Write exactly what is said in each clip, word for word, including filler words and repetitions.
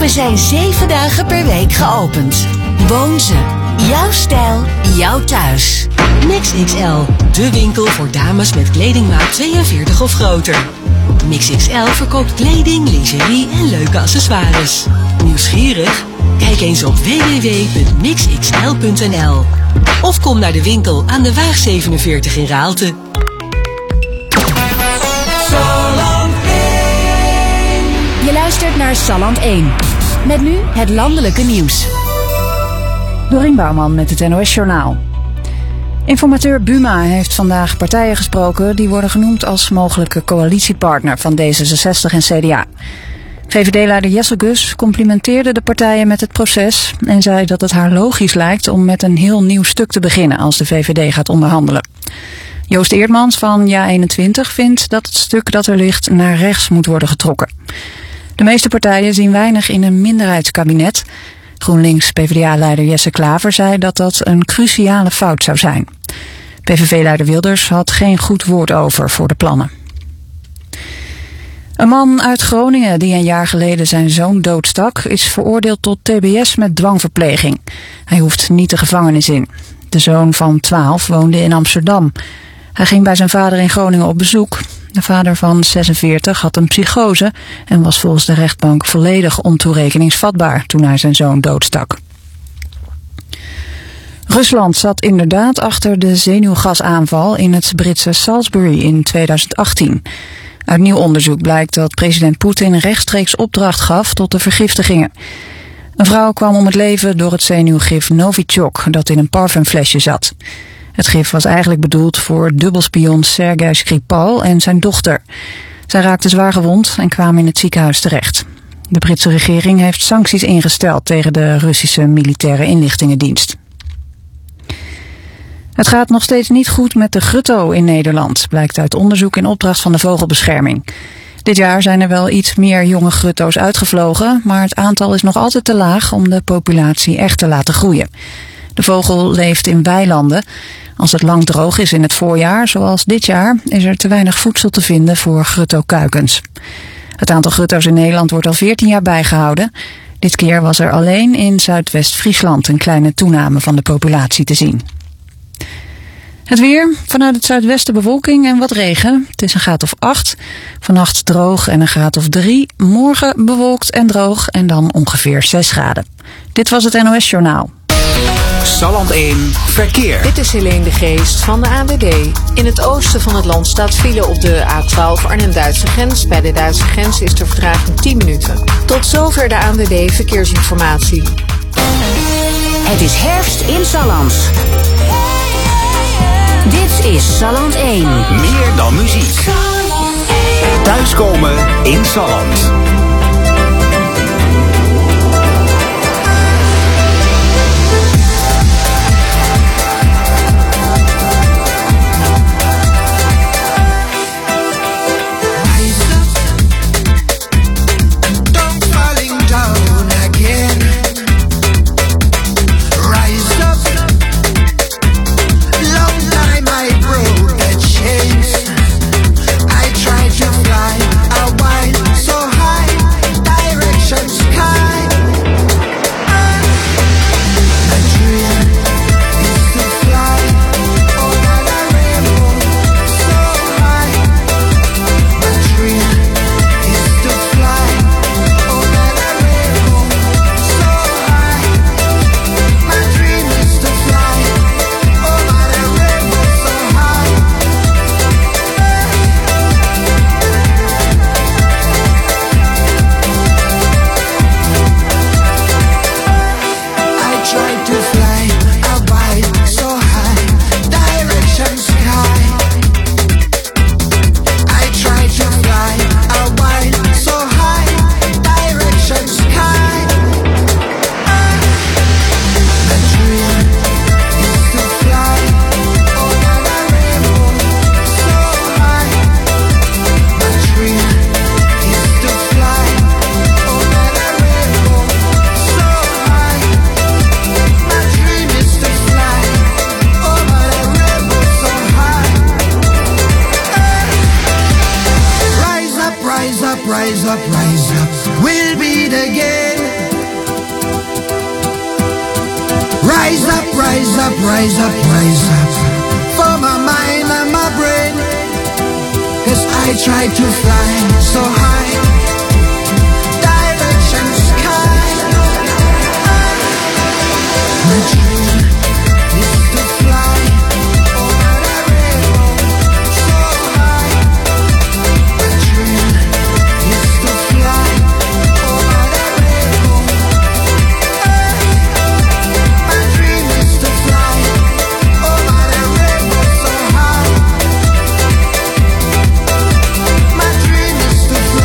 We zijn zeven dagen per week geopend. Boonze. Jouw stijl, jouw thuis. Mix X L, de winkel voor dames met kledingmaat tweeënveertig of groter. Mix X L verkoopt kleding, lingerie en leuke accessoires. Nieuwsgierig? Kijk eens op w w w punt mix x l punt n l of kom naar de winkel aan de Waag zevenenveertig in Raalte. Je luistert naar Salland één. Met nu het landelijke nieuws. Dorien Bouwman met het N O S-journaal. Informateur Buma heeft vandaag partijen gesproken die worden genoemd als mogelijke coalitiepartner van D zesenzestig en C D A. V V D-leider Jesse Gus complimenteerde de partijen met het proces en zei dat het haar logisch lijkt om met een heel nieuw stuk te beginnen als de V V D gaat onderhandelen. Joost Eertmans van Ja eenentwintig vindt dat het stuk dat er ligt naar rechts moet worden getrokken. De meeste partijen zien weinig in een minderheidskabinet. GroenLinks-P V D A-leider Jesse Klaver zei dat dat een cruciale fout zou zijn. P V V-leider Wilders had geen goed woord over voor de plannen. Een man uit Groningen die een jaar geleden zijn zoon doodstak is veroordeeld tot T B S met dwangverpleging. Hij hoeft niet de gevangenis in. De zoon van twaalf woonde in Amsterdam. Hij ging bij zijn vader in Groningen op bezoek. De vader van zesenveertig had een psychose en was volgens de rechtbank volledig ontoerekeningsvatbaar toen hij zijn zoon doodstak. Rusland zat inderdaad achter de zenuwgasaanval in het Britse Salisbury in tweeduizend achttien. Uit nieuw onderzoek blijkt dat president Poetin rechtstreeks opdracht gaf tot de vergiftigingen. Een vrouw kwam om het leven door het zenuwgif Novichok dat in een parfumflesje zat. Het gif was eigenlijk bedoeld voor dubbelspion Sergei Skripal en zijn dochter. Zij raakten zwaar gewond en kwamen in het ziekenhuis terecht. De Britse regering heeft sancties ingesteld tegen de Russische militaire inlichtingendienst. Het gaat nog steeds niet goed met de grutto in Nederland, blijkt uit onderzoek in opdracht van de Vogelbescherming. Dit jaar zijn er wel iets meer jonge grutto's uitgevlogen, maar het aantal is nog altijd te laag om de populatie echt te laten groeien. De vogel leeft in weilanden. Als het lang droog is in het voorjaar, zoals dit jaar, is er te weinig voedsel te vinden voor grutto-kuikens. Het aantal grutto's in Nederland wordt al veertien jaar bijgehouden. Dit keer was er alleen in Zuidwest-Friesland een kleine toename van de populatie te zien. Het weer, vanuit het zuidwesten bewolking en wat regen. Het is een graad of acht. Vannacht droog en een graad of drie. Morgen bewolkt en droog en dan ongeveer zes graden. Dit was het N O S-journaal. Salland één Verkeer. Dit is Helene de Geest van de A N W B. In het oosten van het land staat file op de A twaalf Arnhem-Duitse grens. Bij de Duitse grens is de vertraging tien minuten. Tot zover de A N W B Verkeersinformatie. Het is herfst in Salland. Dit is Salland één. Meer dan muziek. Thuiskomen in Salland. I try to fly a while so high. Rise up, rise up, rise up, rise up, for my mind and my brain. Cause I try to fly so high, direction sky. My dream is to fly over the rainbow so high. My dream is to fly over the rainbow. My dream is to fly over the rainbow so high. My dream is to fly.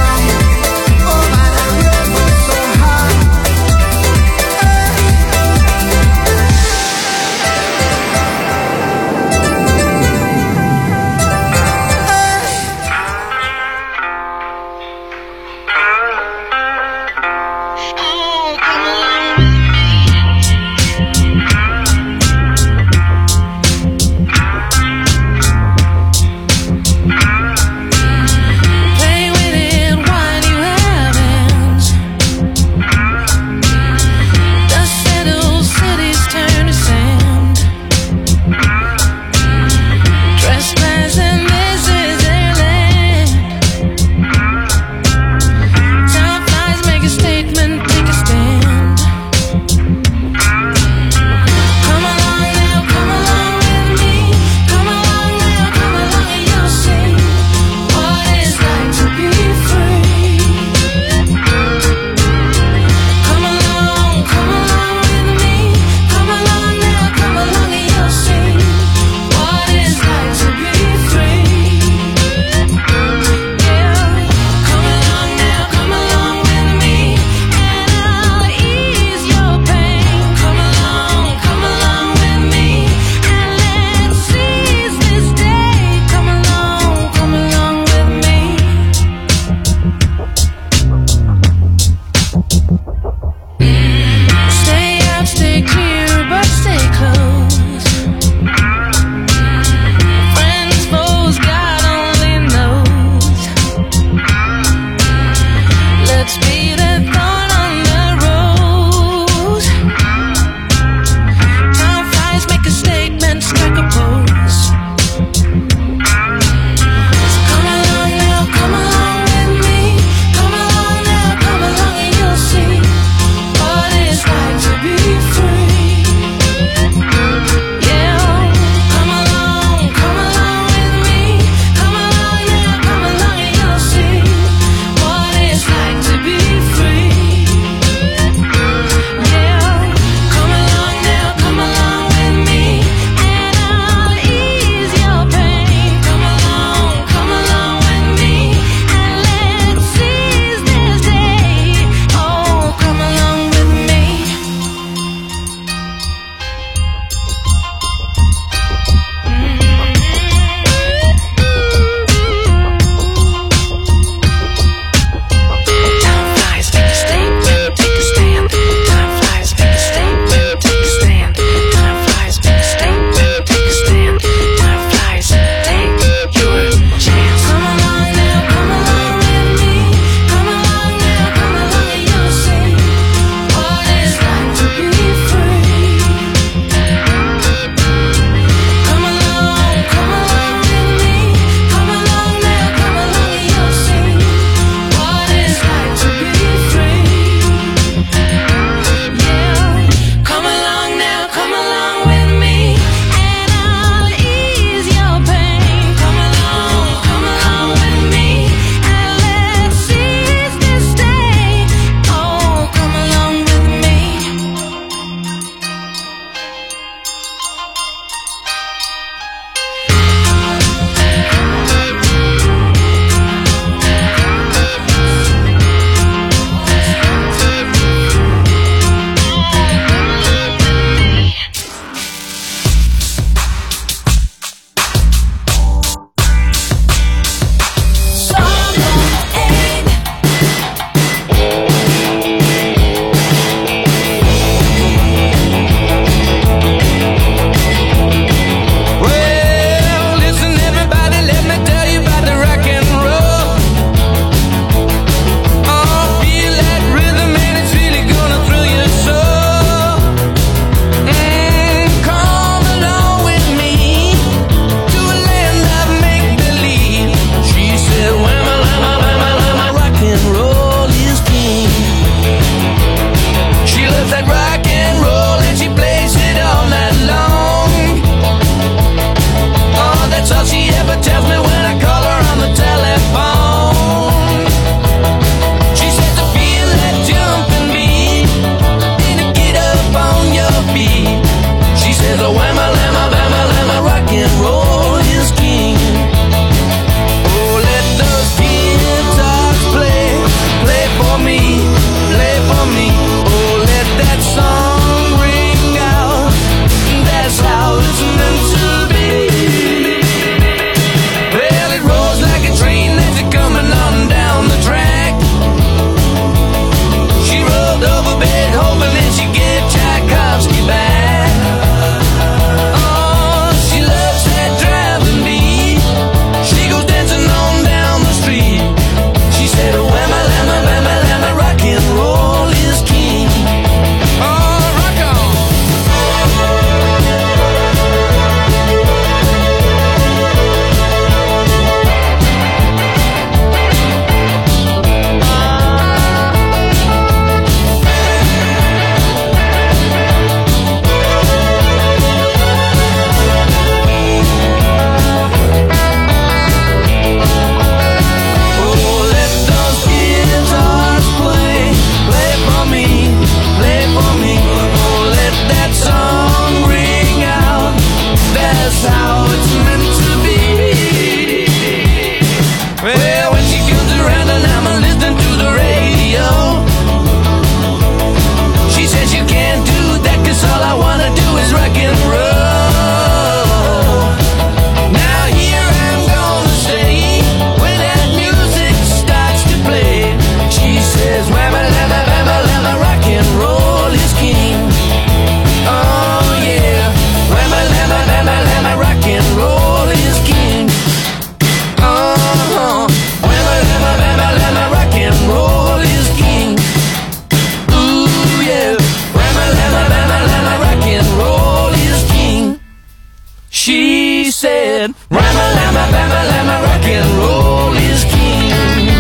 Jackson. Rama-lama, bama-lama, rock and roll is king.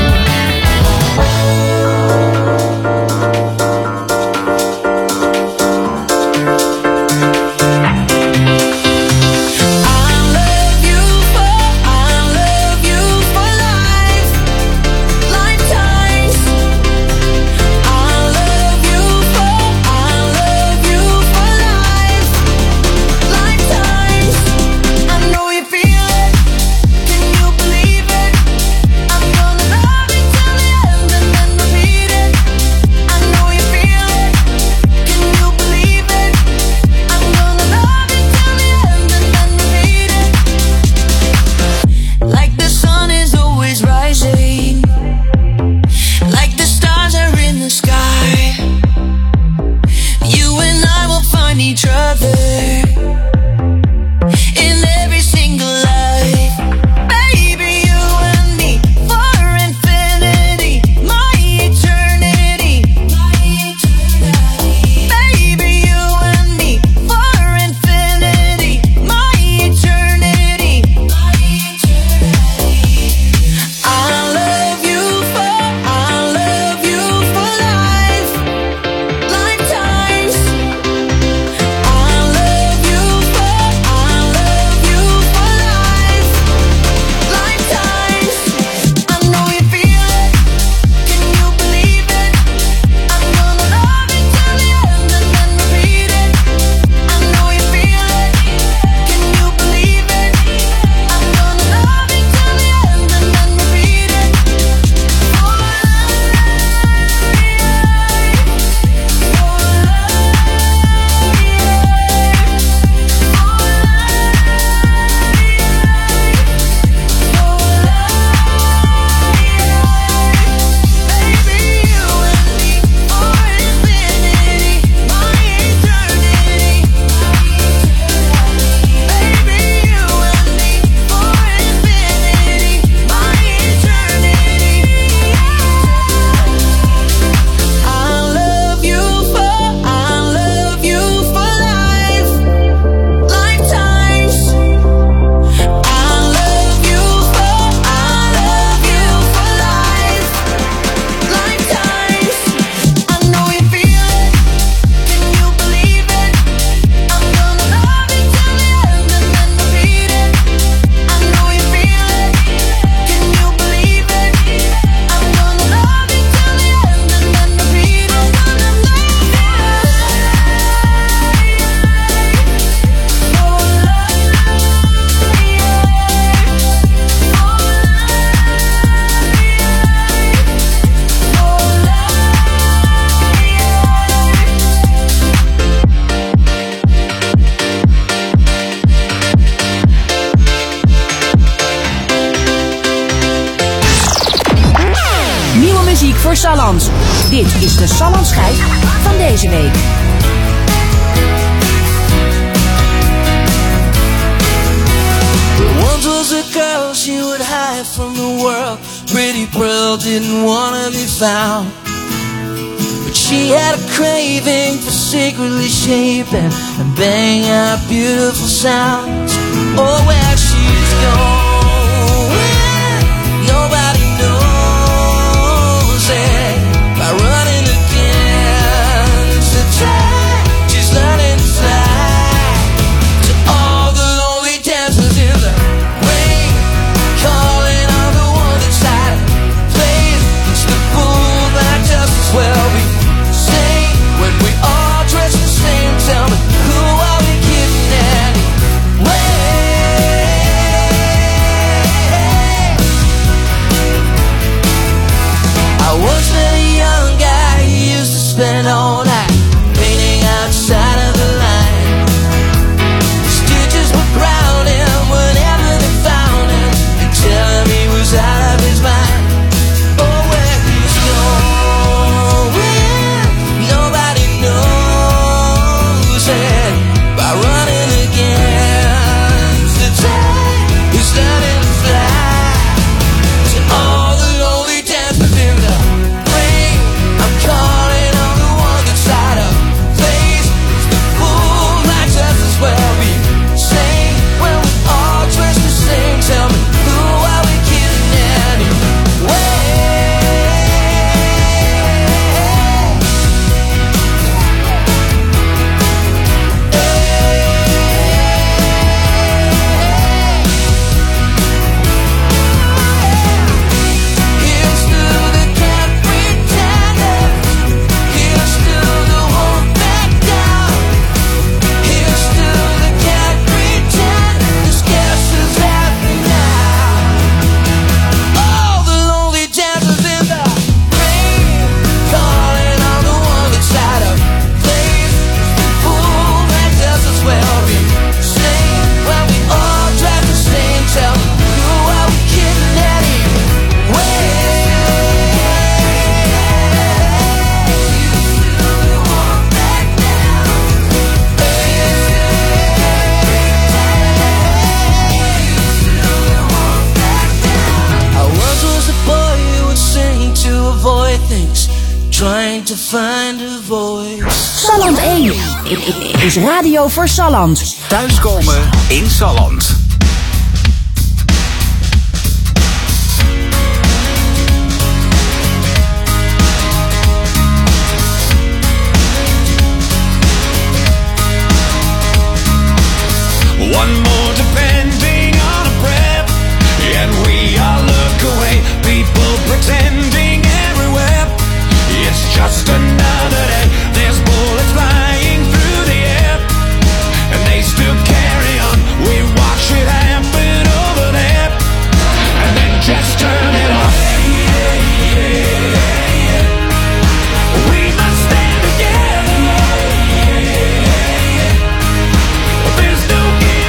Salland. Dit is de Sallandschijf van deze week. Once was a girl, she would hide from the world. Pretty Pearl didn't want to be found, but she had a craving for secretly shaping and banging out beautiful sounds. Oh, where she's going, nobody knows it. By running against the tide, she's learning to fly to all the lonely dancers in the rain, calling on the one inside plays. It's the fool that just as well be sane when we all dress the same. Tell me, who are we kidding anyway? I once met a young guy who used to spend all night painting outside of the line. The stitches would ground him whenever they found him. They tell him he was out of his mind. Oh, where he's going, nobody knows it. By running against the tide, he's learning to fly to all the lonely dancers in the rain. I'm calling on the one that's The Voice. Salland één is radio voor Salland. Thuiskomen in Salland. One more depending on a breath, and we all look away. People pretending everywhere. It's just another day. There's bullets flying through the air, and they still carry on. We watch it happen over there, and then just turn it off. We must stand together. There's no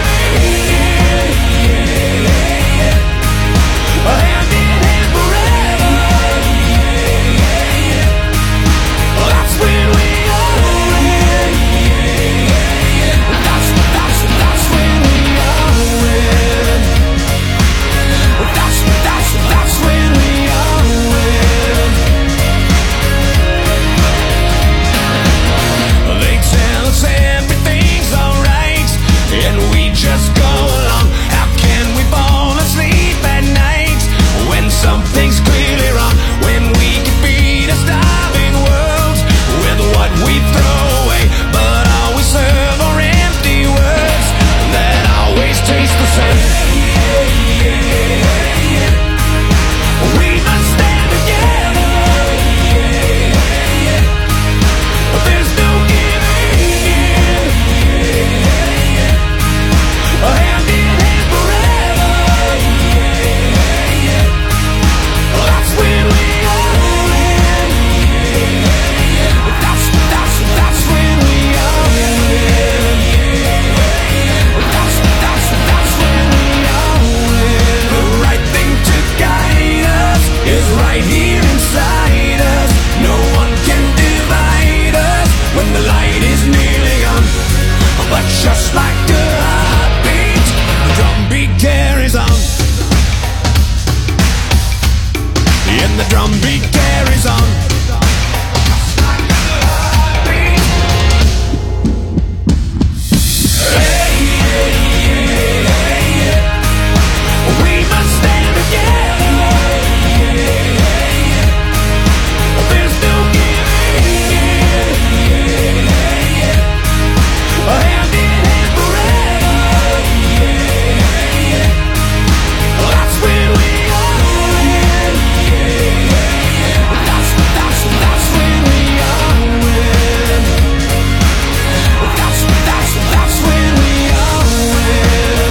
hand in hand forever. That's when we are. That's that's that's when we are. That's that's that's when we are. They tell us everything's alright, and we just go along. How can we fall asleep at night when something's clearly wrong? When we can feed a starving world with what we throw away, but all we serve are empty words that always taste the same. We must stand together. There's no giving in. A hand in hand forever. That's when we are. That's that's that's when we are. That's that's that's when we are. The right thing to guide us is right here inside us. No one can divide us when the light is nearly gone. But just like a heartbeat, the drum beat carries on. And the drum beat carries on. Just like a heartbeat. Hey, hey, hey, hey. We must stand together. There's no giving in. A hand in hand forever. That's when we are. That's that's that's when we are. That's that's that's when we are.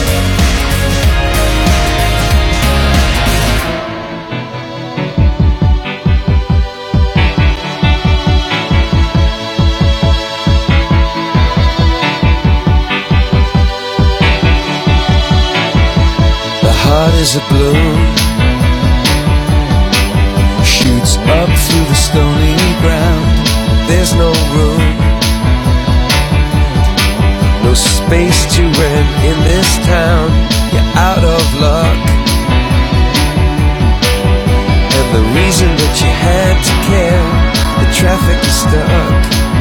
The heart is a balloon, shoots up through the stony ground. There's no room, no space to rent in this town. You're out of luck, and the reason that you had to care, the traffic is stuck,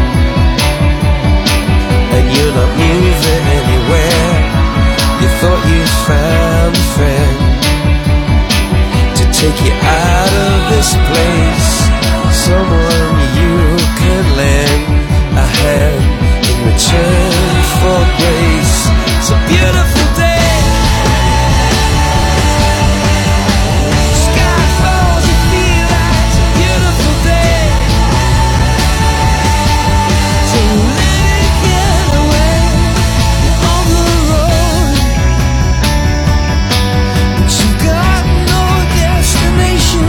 and you're not moving anywhere. You thought you found a friend to take you out of this place, someone you can lend a hand in return for grace. It's a beautiful day. Sky falls, you feel like it's a beautiful day. So let it get away on the road. But you got no destination.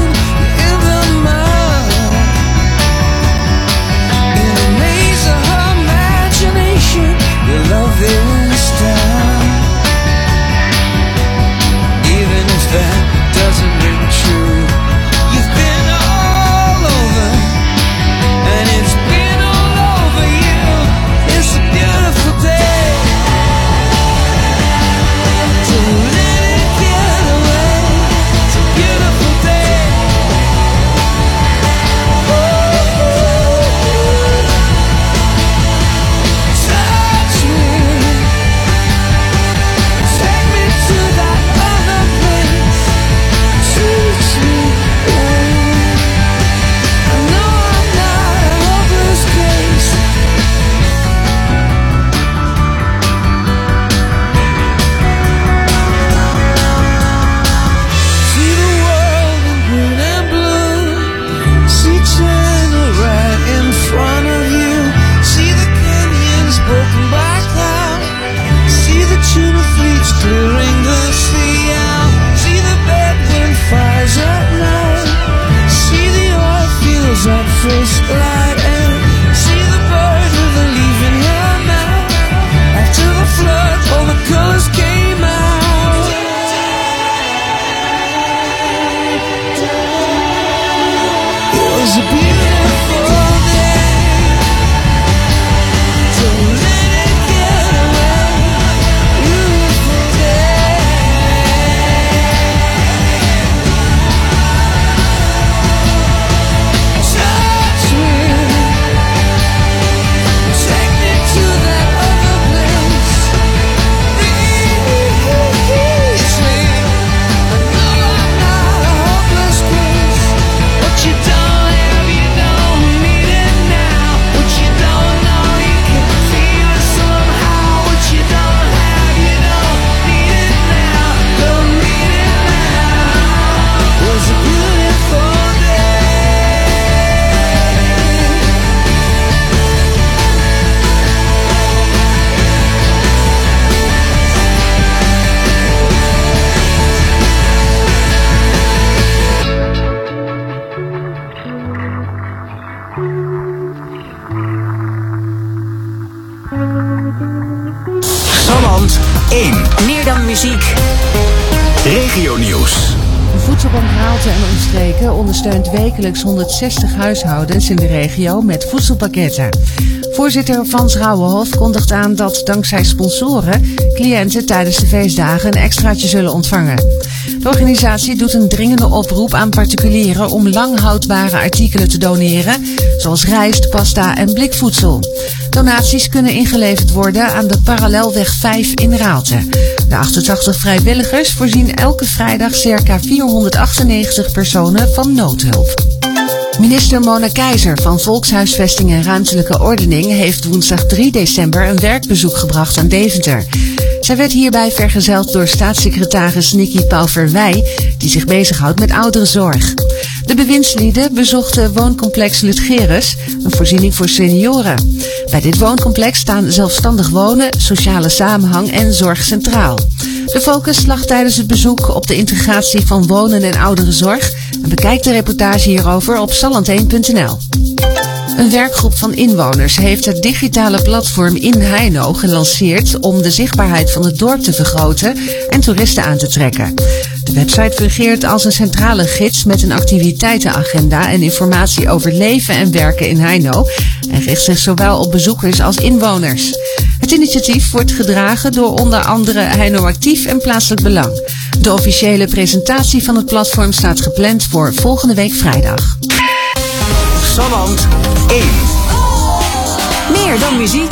één. Meer dan muziek. Regionieuws. De Voedselbank Raalte en omstreken ondersteunt wekelijks honderdzestig huishoudens in de regio met voedselpakketten. Voorzitter Vans Rauwenhof kondigt aan dat dankzij sponsoren cliënten tijdens de feestdagen een extraatje zullen ontvangen. De organisatie doet een dringende oproep aan particulieren om lang houdbare artikelen te doneren, zoals rijst, pasta en blikvoedsel. Donaties kunnen ingeleverd worden aan de Parallelweg vijf in Raalte. De achtentachtig vrijwilligers voorzien elke vrijdag circa vierhonderdachtennegentig personen van noodhulp. Minister Mona Keizer van Volkshuisvesting en Ruimtelijke Ordening heeft woensdag drie december een werkbezoek gebracht aan Deventer. Zij werd hierbij vergezeld door staatssecretaris Nicky Pauverwij, die zich bezighoudt met ouderenzorg. De bewindslieden bezochten wooncomplex Lutgerus, een voorziening voor senioren. Bij dit wooncomplex staan zelfstandig wonen, sociale samenhang en zorg centraal. De focus lag tijdens het bezoek op de integratie van wonen en ouderenzorg. En bekijk de reportage hierover op salland één punt n l. Een werkgroep van inwoners heeft het digitale platform In Heino gelanceerd om de zichtbaarheid van het dorp te vergroten en toeristen aan te trekken. De website fungeert als een centrale gids met een activiteitenagenda en informatie over leven en werken in Heino en richt zich zowel op bezoekers als inwoners. Het initiatief wordt gedragen door onder andere Heino Actief en Plaatselijk Belang. De officiële presentatie van het platform staat gepland voor volgende week vrijdag. Salland één. Meer dan muziek.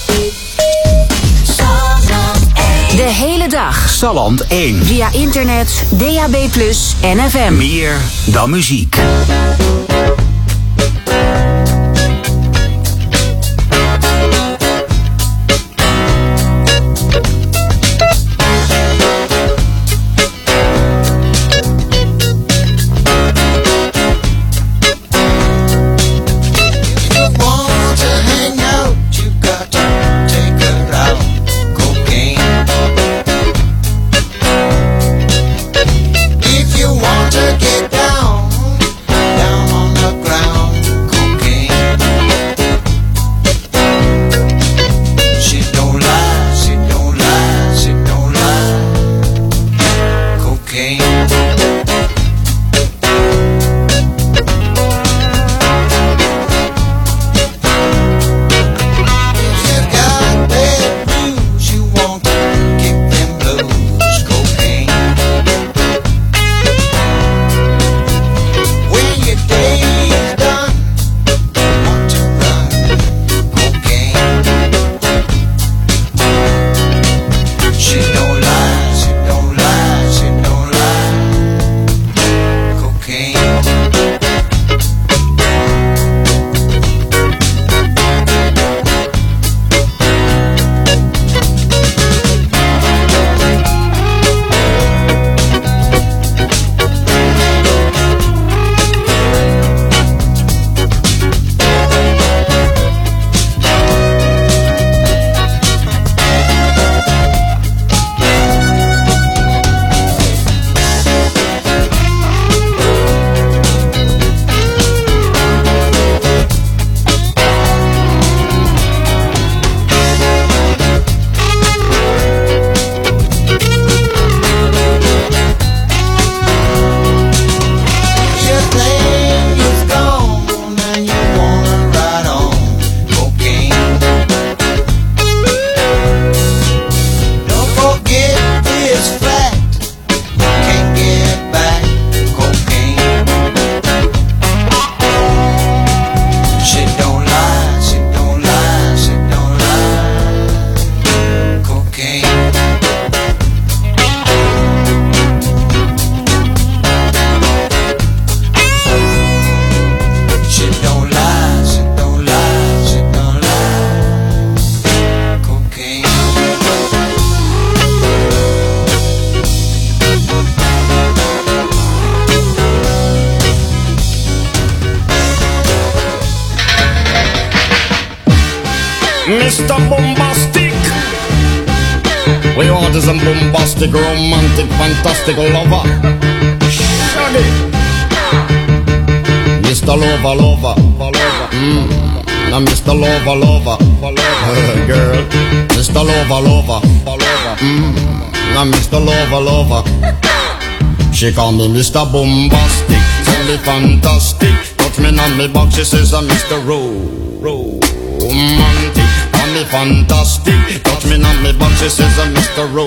De hele dag. Salland één. Via internet, D A B plus, en F M. Meer dan muziek. Mister Bombastic. We want is a bombastic, romantic, fantastic lover. Shaggy. Mister Lover, lover, lover. Mm. Now Mister Lover, lover, lover. Girl. Mister Lover, lover, lover. Mm, now Mister Lover, lover. She call me Mister Bombastic, tell me fantastic. Touch me on me back, she says I'm Mister Ro, romantic. Call me fantastic, touch me on me back, she says I'm Mister Ro,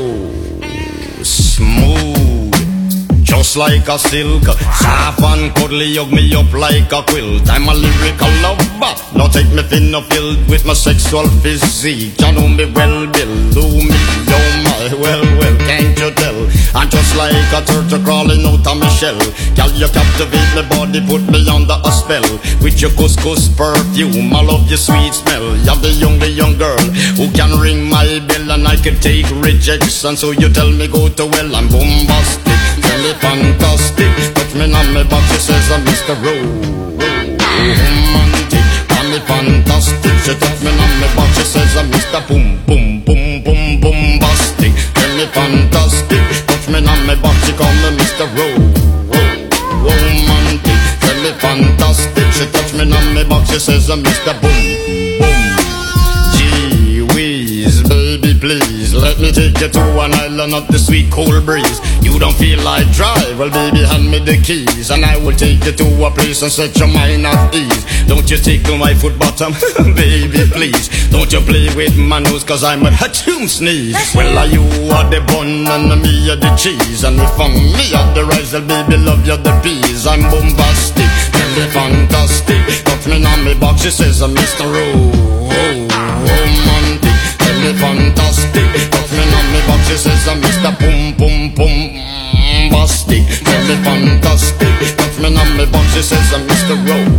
smooth. Just like a silk, soft and cuddly, hug me up like a quilt. I'm a lyrical lover, now take me thin or filled with my sexual physique. You know me well, Bill, do me, oh my, well, well, can't you tell? I'm just like a turtle crawling out of my shell. Girl, you captivate my body, put me under a spell. With your couscous perfume, I love your sweet smell. You're the young, the young girl who can ring my bell, and I can take rejection. So you tell me go to well, I'm bombastic. Tell me fantastic, touch me on my back, she says I'm Mister Romantic. Tell me fantastic, she touch me on my back, she says I'm Mister Boom, boom, boom, boom, bombastic. Tell me fantastic, touch me on my back, she call me Mister Romantic. Tell me fantastic, she touch me on my back, she says I'm Mister Boom, boom. Gee whiz, baby please, let me take you to an island of the sweet cool breeze. You don't feel like drive, well baby hand me the keys, and I will take you to a place and set your mind at ease. Don't you tickle my foot bottom, baby please. Don't you play with my nose, cause I'm a hatchoon sneeze. Well are you are the bun and me are the cheese, and if I'm me are the rice, well baby love you the peas. I'm bombastic, tell me fantastic, touch me on me box, she says I'm Mister Romantic. Tell me fantastic, touch me on me box, she says I'm Mister Boom Boom Boom Bastic. Tell me fantastic, touch me on me box, she says I'm Mister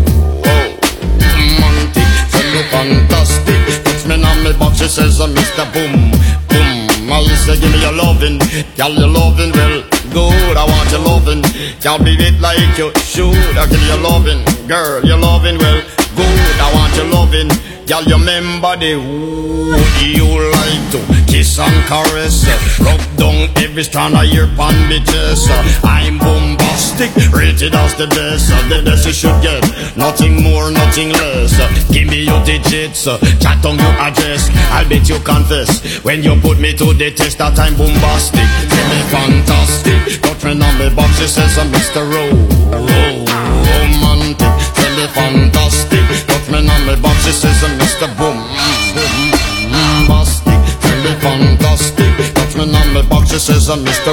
Romantic. Tell me fantastic, touch me on me box, she says I'm Mister Boom Boom. I say give me your lovin', girl your lovin' well good. I want your lovin', can't beat it like you should. I give you your lovin', girl your lovin' well good. I want your lovin', girl you remember the would you like to kiss and caress, rub down every strand of your pan bitches. I'm bombastic, rated as the best, the best you should get, nothing more, nothing less. Give me your digits, chat on your address, I'll bet you confess when you put me to the test that I'm bombastic. Tell me fantastic, touch me on me box, she says I'm Mister Romantic. Tell me fantastic, touch me on me box, she says I'm Mister Boom Bombastic. Tell me fantastic, touch me on me box, she says I'm Mister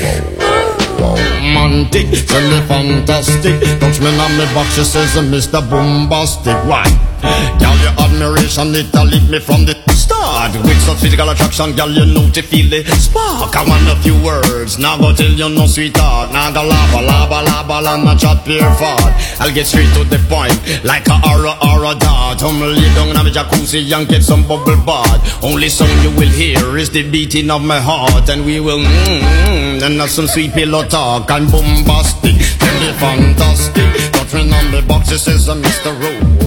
Romantic. Tell me fantastic, touch me on me box, she says I'm Mister Bombastic. Why? Girl, your admiration, it'll lead me from the start. With such physical attraction, girl, you know to feel the spark. I want a few words, now go tell you no sweetheart. Now go lava, lava, lava, lava, not chat pure fart. I'll get straight to the point, like a aura, aura dart. I'm lay down in a jacuzzi and get some bubble bath. Only song you will hear is the beating of my heart, and we will mmm, and have some sweet pillow talk. I'm bombastic, tell me fantastic, touch me on the box, it says I'm Mister Rowe.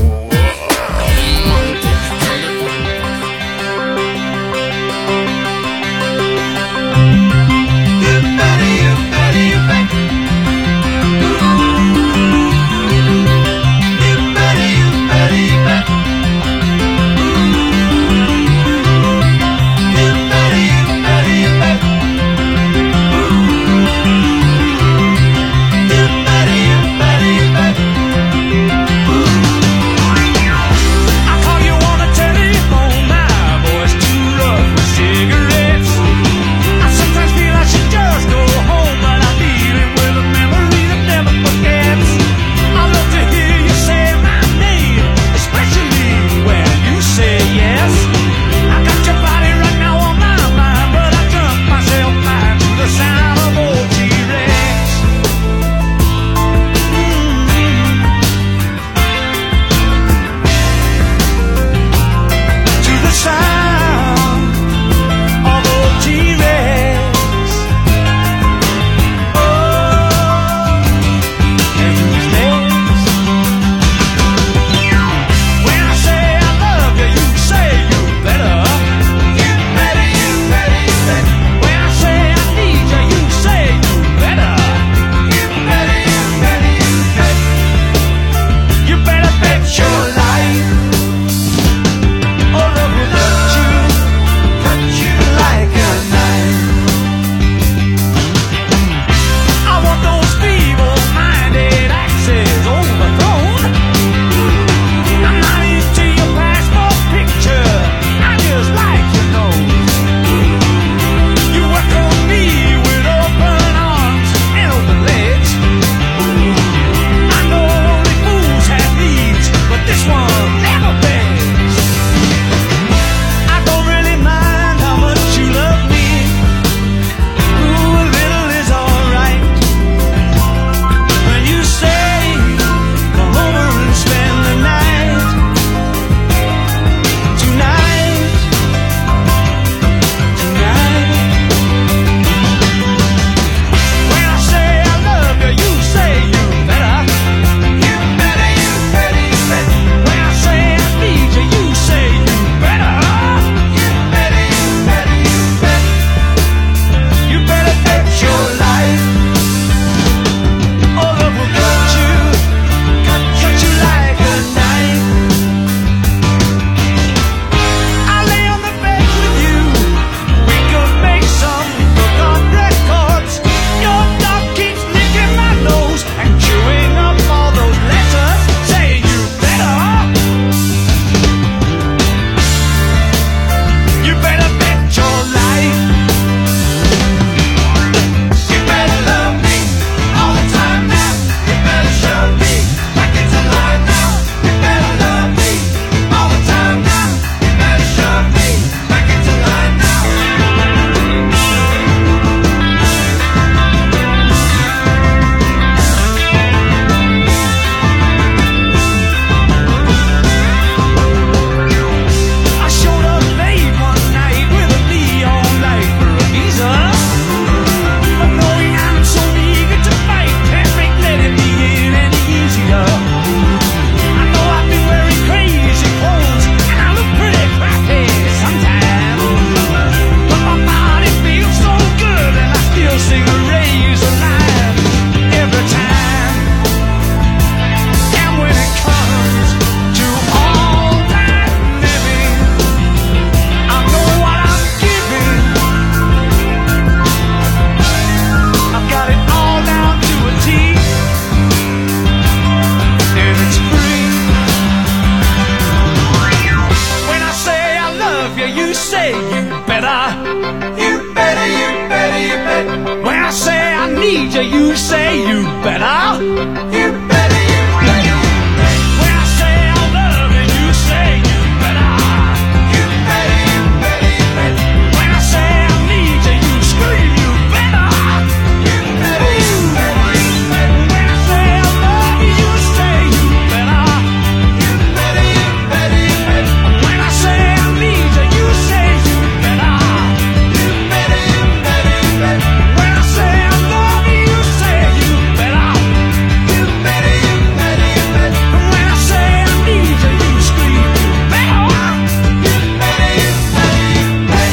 say you better. You better, you better, you better. When I say I need you, you say you better. You better, you better. When I say I love you, you say you better. You better, you better, you better. When I say I need you, you scream you better. You better, you better, you better. When I say I love you, you say you better. You better, you better, you better. When I say I need you, you say you better. You better, you better, you better. When I say I love you, you say you better. You better, you better, you better. When I say I need you, you scream you better. You better, you better, you better.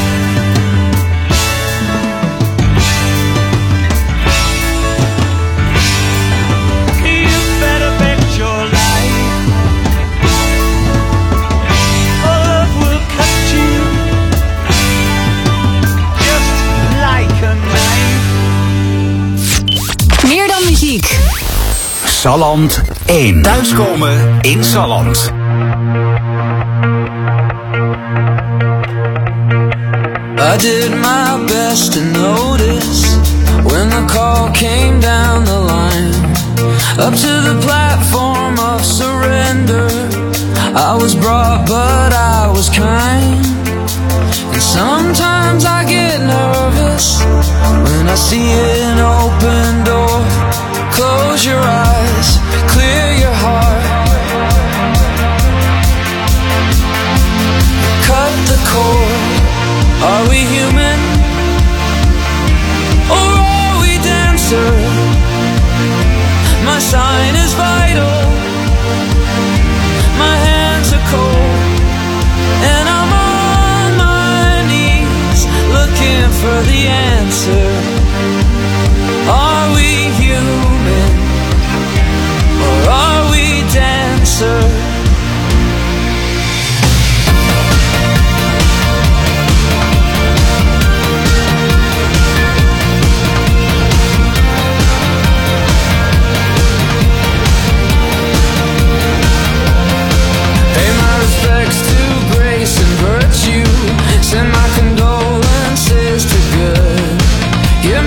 You better bet your life. Love will cut you just like a knife. Meer dan muziek. Salland één. Thuiskomen in Salland. I did my best to notice when the call came down the line, up to the platform of surrender. I was brought, but I was kind. And sometimes I get nervous when I see an open door. Close your eyes, clear your heart. Cut the cord. Are we human? Or are we dancer? My sign is vital. My hands are cold. And I'm on my knees looking for the answer. Are we human? Or are we dancer? Pay my respects to grace and virtue. Send my condolences to good. Give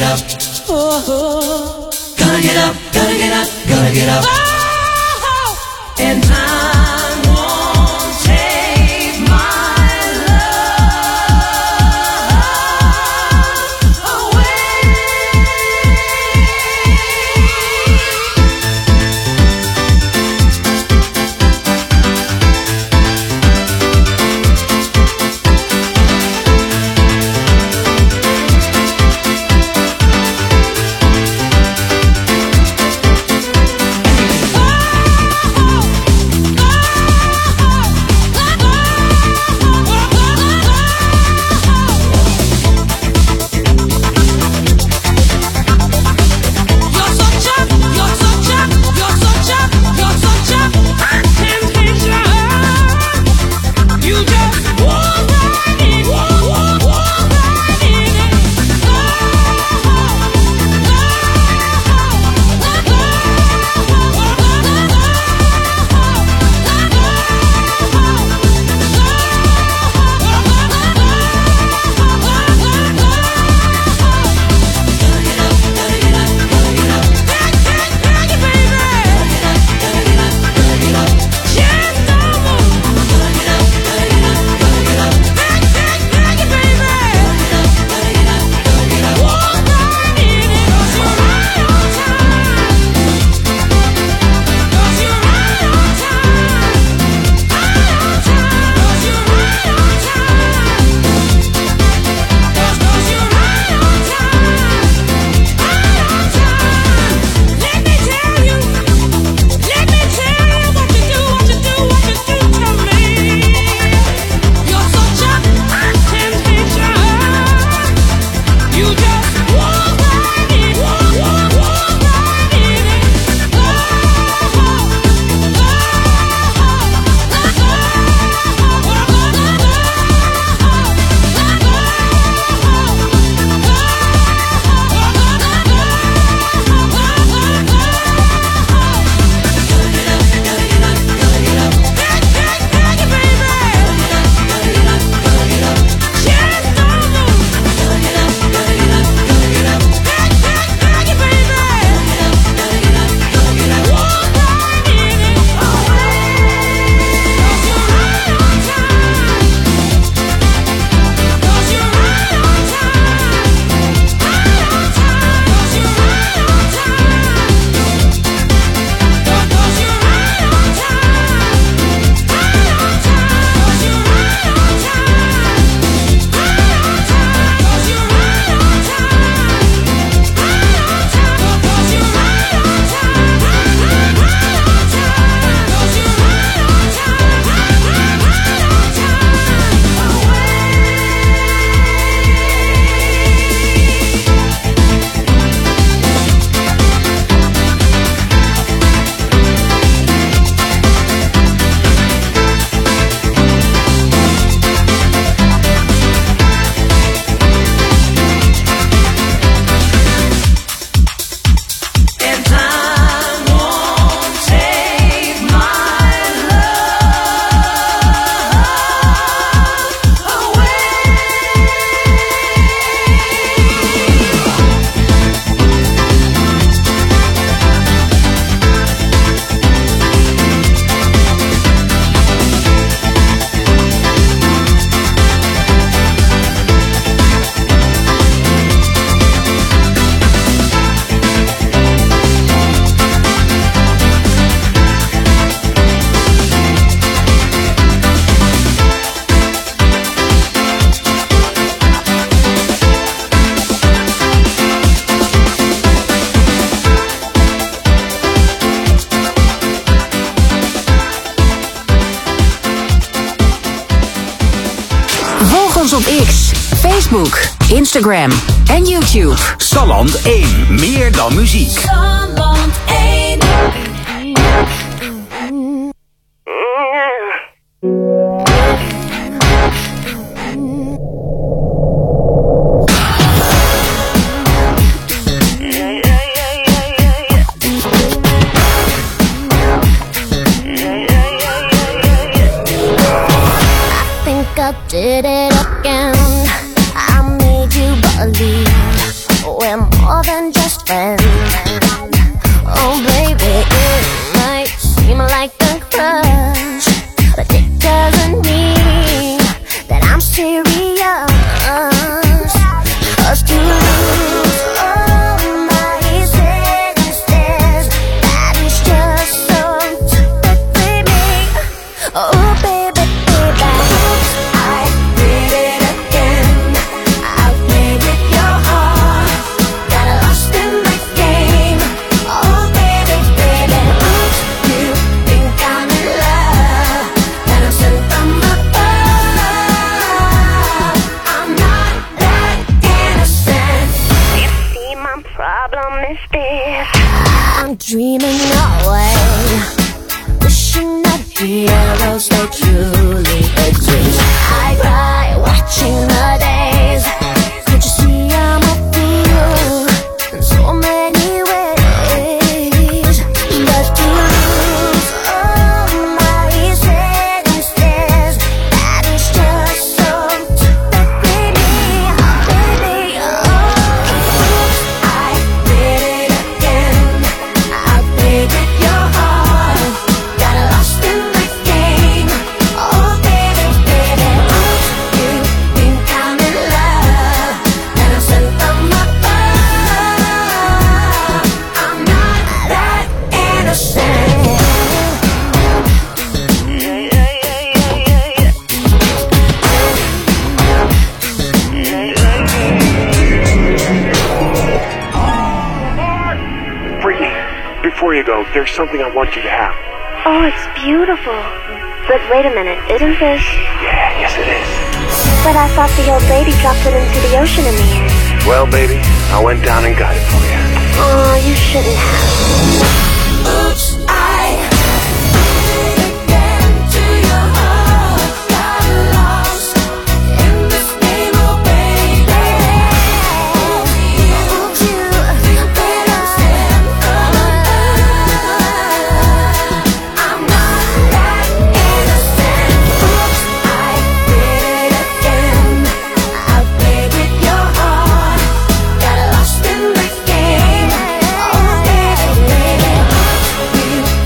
up. Oh, gotta get up, gotta get up, gotta get up. Oh, and time won't take my love away. ons op X, Facebook, Instagram en YouTube. Salland één, meer dan muziek. Salland één. Did it again. I made you believe when more than just friends. Oh baby, it might seem like a crush, but it doesn't mean that I'm serious. Cause to lose all my senses, that is just so typically me. Oh baby, baby, oops, I did it again. I played with your heart, got lost in the game. Oh baby, baby, oops, you think I'm in love, that I'm sent from above. I'm not that innocent. You see, my problem is this: I'm dreaming away, wishing that heroes they truly exist. I cry watching the days. Can't you see I'm a fool in so many ways? But to lose all my senses, that is just so typically me. Baby, oh, oops, I did it again. I played with your heart, got lost in the game. Oh baby, baby, oops, you think I'm in love, that I'm sent from above. I'm not that innocent. Brittany, before you go, there's something I want you to have. Oh, it's beautiful. But wait a minute, isn't this? Yeah, yes it is. But I thought the old lady dropped it into the ocean in the end. Well, baby, I went down and got it for you. Oh, you shouldn't have. Oops, I did it again to your heart. Got lost in this game, oh baby. Oops, you think I'm sent from above. I'm not that innocent. Oops, I did it again. I played with your heart, got lost in the game. Oh baby, baby, you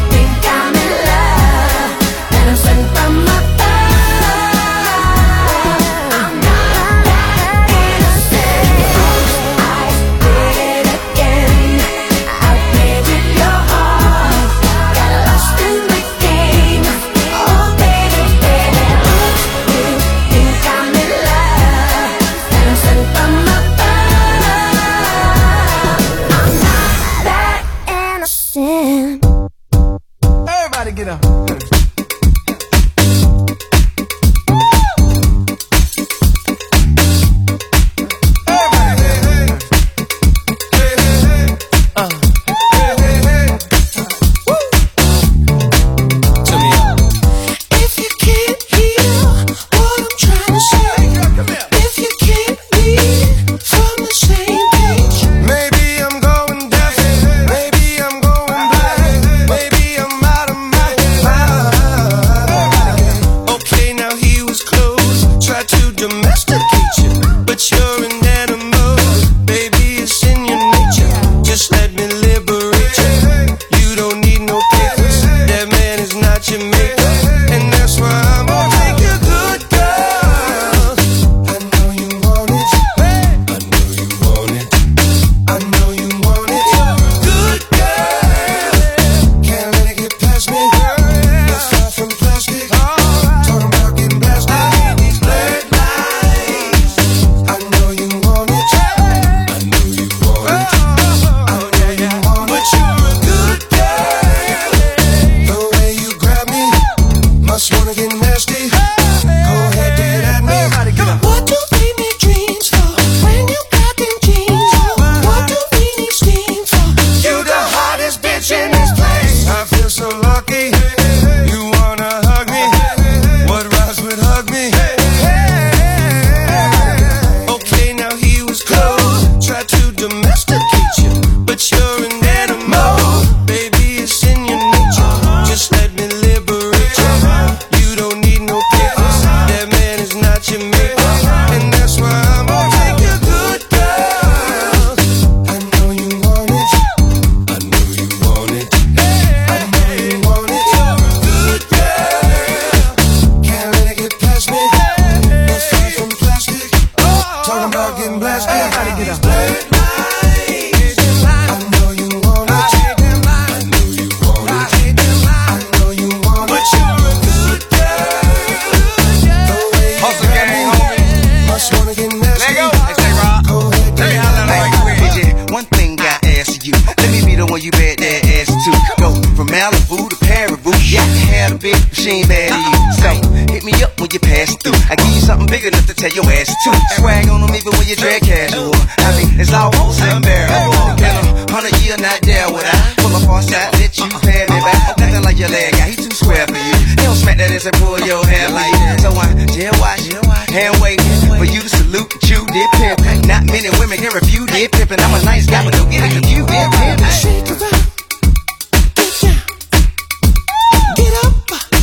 she ain't bad either. So, hit me up when you pass through. I give you something big enough to tell your ass to. Swag on them even when you drag casual. I mean, it's almost unbearable. Been a hundred year not there with I. Pull up on side, let you pay me back. Nothing like your leg guy, he too square for you. He don't smack that ass and pull your hair like that. So I jail watch, hand waiting for you to salute, chew, dip, pimp. Not many women can refuse dip, pimpin'. I'm a nice guy, but don't get it confused, dip, pimp. Shake it up, get down, get up.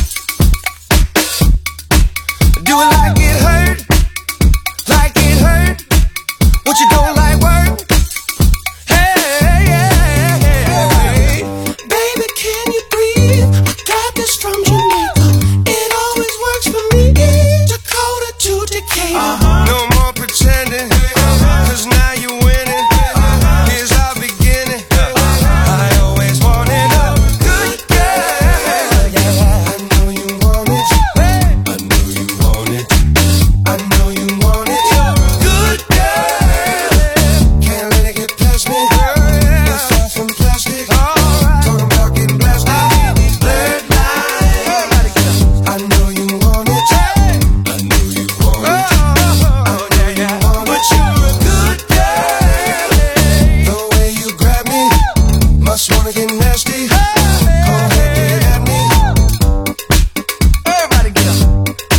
Do it like it hurt, like it hurt. What you don't like work? Hey, hey, hey, hey. Baby, can you breathe? I got this from Jamaica. It always works for me. Dakota to Decatur. Uh-huh. No more pretending, cause now you're winning. Here's our beginning. I always wanted a good girl. I know you want it. I know you want it. I know you want it. Good girl. Can't let it get past me. It's far from plastic. Talking about getting blasted. These blurred lines. I know you want it. I know you want it. I know you want it. But you're a good girl. The way you grab me, must wanna get nasty. Go ahead, get at me. Everybody get up.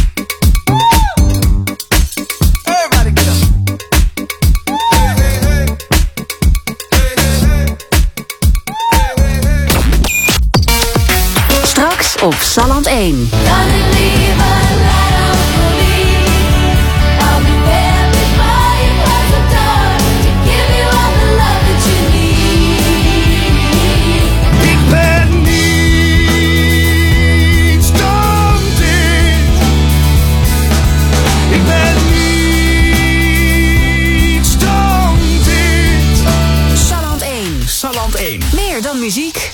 Everybody get up. Hey, hey, hey. Hey, hey, hey. Straks op Salland één. Ik ben niet stunted. Ik ben niet stunted. Salland één. Salland één. Meer dan muziek.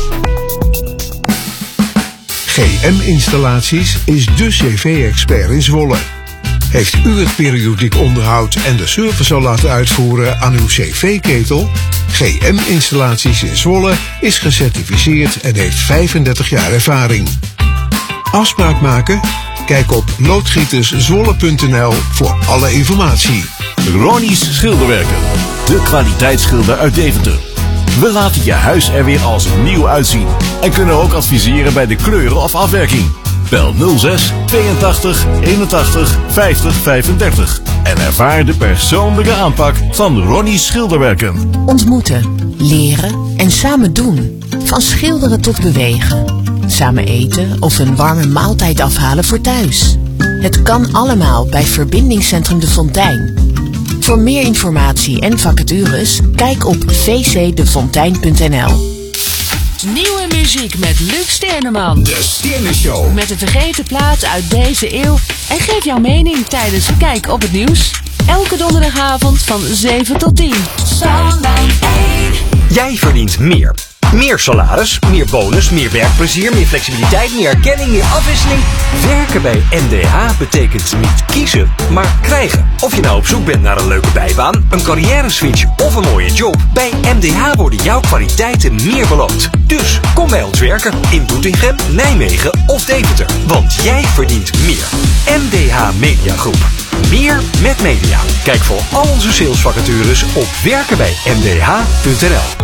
G M-installaties is de cv-expert in Zwolle. Heeft u het periodiek onderhoud en de service al laten uitvoeren aan uw cv-ketel? G M-installaties in Zwolle is gecertificeerd en heeft vijfendertig jaar ervaring. Afspraak maken? Kijk op loodgieterszwolle punt n l voor alle informatie. Ronnie's Schilderwerken, de kwaliteitsschilder uit Deventer. We laten je huis er weer als nieuw uitzien en kunnen ook adviseren bij de kleuren of afwerking. Bel nul zes tweeëntachtig eenentachtig vijftig vijfendertig en ervaar de persoonlijke aanpak van Ronnie's Schilderwerken. Ontmoeten, leren en samen doen. Van schilderen tot bewegen. Samen eten of een warme maaltijd afhalen voor thuis. Het kan allemaal bij Verbindingscentrum De Fontein. Voor meer informatie en vacatures, kijk op v c de fontein punt n l. Nieuwe muziek met Luc Sterneman. De Sternenshow. Met een vergeten plaat uit deze eeuw. En geef jouw mening tijdens Kijk op het Nieuws. Elke donderdagavond van zeven tot tien. Salland één. Jij verdient meer. Meer salaris, meer bonus, meer werkplezier, meer flexibiliteit, meer erkenning, meer afwisseling. Werken bij M D H betekent niet kiezen, maar krijgen. Of je nou op zoek bent naar een leuke bijbaan, een carrière-switch of een mooie job. Bij M D H worden jouw kwaliteiten meer beloond. Dus kom bij ons werken in Doetinchem, Nijmegen of Deventer. Want jij verdient meer. M D H Media Groep. Meer met media. Kijk voor al onze salesvacatures op werken bij m d h punt n l.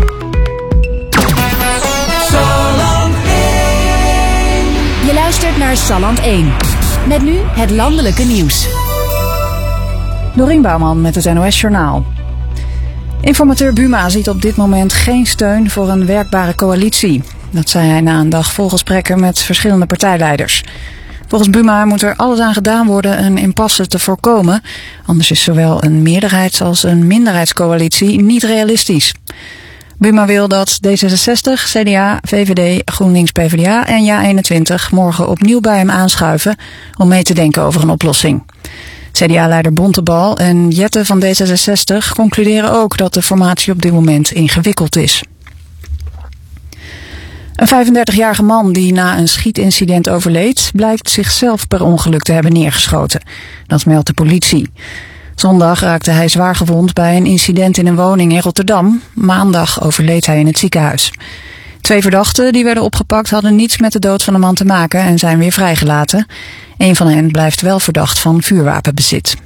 Je luistert naar Salland één. Met nu het landelijke nieuws. Dorien Bouwman met het N O S Journaal. Informateur Buma ziet op dit moment geen steun voor een werkbare coalitie. Dat zei hij na een dag vol gesprekken met verschillende partijleiders. Volgens Buma moet er alles aan gedaan worden een impasse te voorkomen. Anders is zowel een meerderheids- als een minderheidscoalitie niet realistisch. Buma wil dat D zesenzestig, C D A, V V D, GroenLinks, P v d A en Ja eenentwintig morgen opnieuw bij hem aanschuiven om mee te denken over een oplossing. C D A-leider Bontebal en Jette van D zesenzestig concluderen ook dat de formatie op dit moment ingewikkeld is. Een vijfendertigjarige man die na een schietincident overleed, blijkt zichzelf per ongeluk te hebben neergeschoten. Dat meldt de politie. Zondag raakte hij zwaar gewond bij een incident in een woning in Rotterdam. Maandag overleed hij in het ziekenhuis. Twee verdachten die werden opgepakt hadden niets met de dood van de man te maken en zijn weer vrijgelaten. Een van hen blijft wel verdacht van vuurwapenbezit.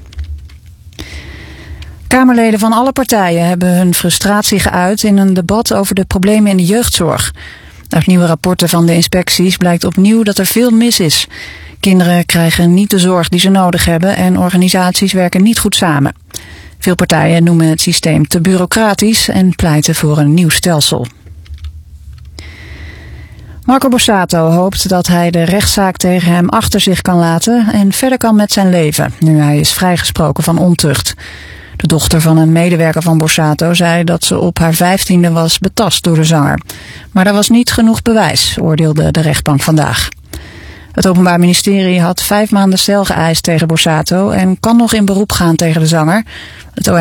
Kamerleden van alle partijen hebben hun frustratie geuit in een debat over de problemen in de jeugdzorg. Uit nieuwe rapporten van de inspecties blijkt opnieuw dat er veel mis is. Kinderen krijgen niet de zorg die ze nodig hebben en organisaties werken niet goed samen. Veel partijen noemen het systeem te bureaucratisch en pleiten voor een nieuw stelsel. Marco Borsato hoopt dat hij de rechtszaak tegen hem achter zich kan laten en verder kan met zijn leven, nu hij is vrijgesproken van ontucht. De dochter van een medewerker van Borsato zei dat ze op haar vijftiende was betast door de zanger. Maar er was niet genoeg bewijs, oordeelde de rechtbank vandaag. Het Openbaar Ministerie had vijf maanden cel geëist tegen Borsato en kan nog in beroep gaan tegen de zanger. Het